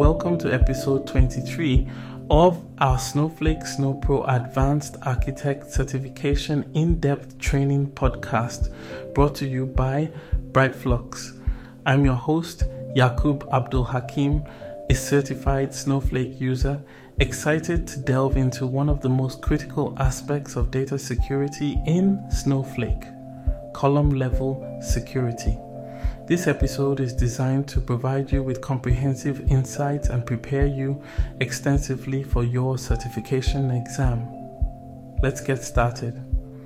welcome to episode 23 of our Snowflake SnowPro Advanced Architect Certification In-Depth Training Podcast, brought to you by Brightflux. I'm your host, Yakub Abdul Hakim, a certified Snowflake user, excited to delve into one of the most critical aspects of data security in Snowflake, column level security. This episode is designed to provide you with comprehensive insights and prepare you extensively for your certification exam. Let's get started.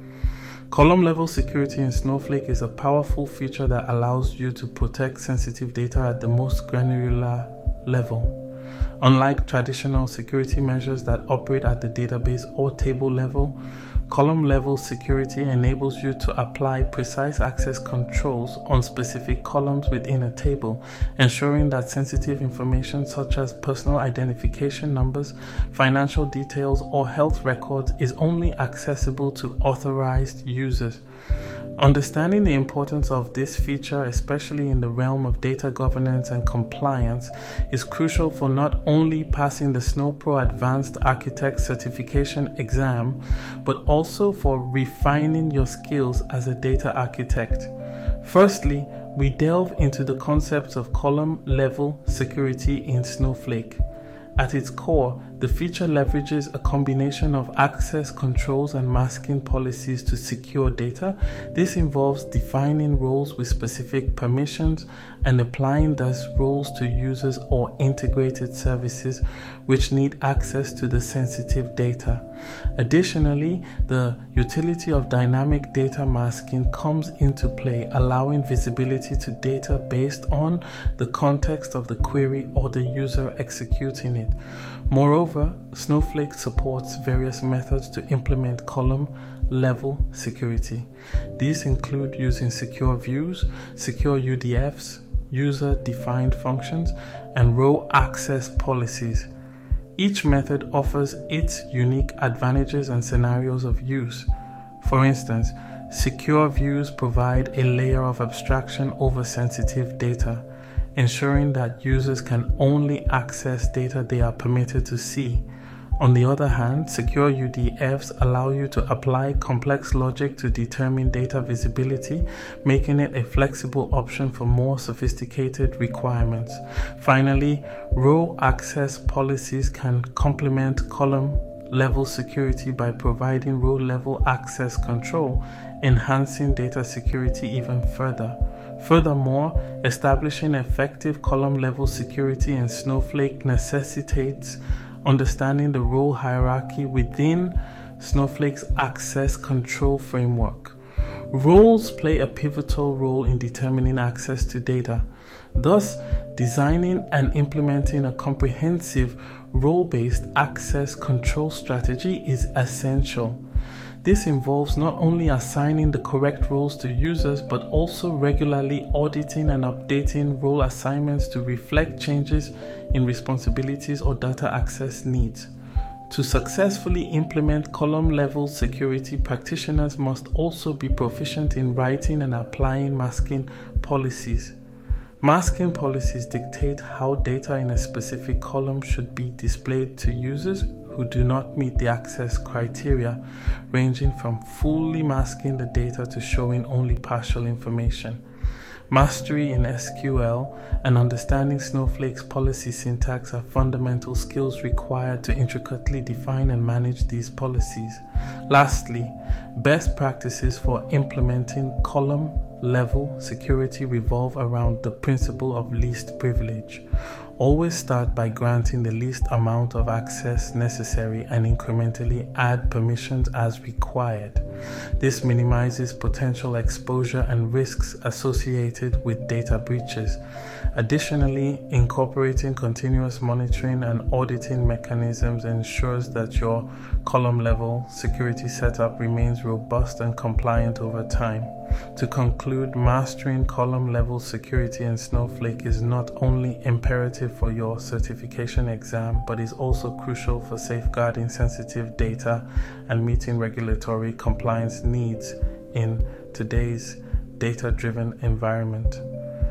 Column level security in Snowflake is a powerful feature that allows you to protect sensitive data at the most granular level. Unlike traditional security measures that operate at the database or table level, column level security enables you to apply precise access controls on specific columns within a table, ensuring that sensitive information such as personal identification numbers, financial details, or health records is only accessible to authorized users. Understanding the importance of this feature, especially in the realm of data governance and compliance, is crucial for not only passing the SnowPro Advanced Architect Certification exam, but also for refining your skills as a data architect. Firstly, we delve into the concepts of column level security in Snowflake. At its core, the feature leverages a combination of access controls and masking policies to secure data. This involves defining roles with specific permissions and applying those roles to users or integrated services which need access to the sensitive data. Additionally, the utility of dynamic data masking comes into play, allowing visibility to data based on the context of the query or the user executing it. Moreover, Snowflake supports various methods to implement column level security. These include using secure views, secure UDFs, user-defined functions, and row access policies. Each method offers its unique advantages and scenarios of use. For instance, secure views provide a layer of abstraction over sensitive data, ensuring that users can only access data they are permitted to see. On the other hand, secure UDFs allow you to apply complex logic to determine data visibility, making it a flexible option for more sophisticated requirements. Finally, row access policies can complement column level security by providing row level access control, enhancing data security even further. Furthermore, establishing effective column level security in Snowflake necessitates understanding the role hierarchy within Snowflake's access control framework. Roles play a pivotal role in determining access to data. Thus, designing and implementing a comprehensive role-based access control strategy is essential. This involves not only assigning the correct roles to users, but also regularly auditing and updating role assignments to reflect changes in responsibilities or data access needs. To successfully implement column-level security, practitioners must also be proficient in writing and applying masking policies. Masking policies dictate how data in a specific column should be displayed to users who do not meet the access criteria, ranging from fully masking the data to showing only partial information. Mastery in SQL and understanding Snowflake's policy syntax are fundamental skills required to intricately define and manage these policies. Lastly, best practices for implementing column level security revolve around the principle of least privilege. Always start by granting the least amount of access necessary and incrementally add permissions as required. This minimizes potential exposure and risks associated with data breaches. Additionally, incorporating continuous monitoring and auditing mechanisms ensures that your column level security setup remains robust and compliant over time. To conclude, mastering column level security in Snowflake is not only imperative for your certification exam, but is also crucial for safeguarding sensitive data and meeting regulatory compliance needs in today's data-driven environment.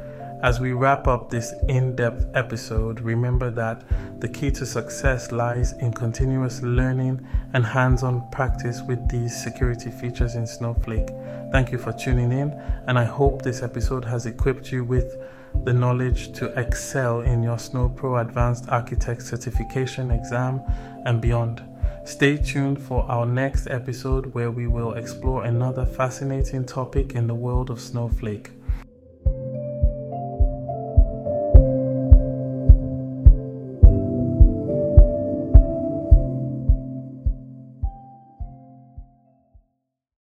As we wrap up this in-depth episode, remember that the key to success lies in continuous learning and hands-on practice with these security features in Snowflake. Thank you for tuning in, and I hope this episode has equipped you with the knowledge to excel in your SnowPro Advanced Architect Certification exam and beyond. Stay tuned for our next episode where we will explore another fascinating topic in the world of Snowflake.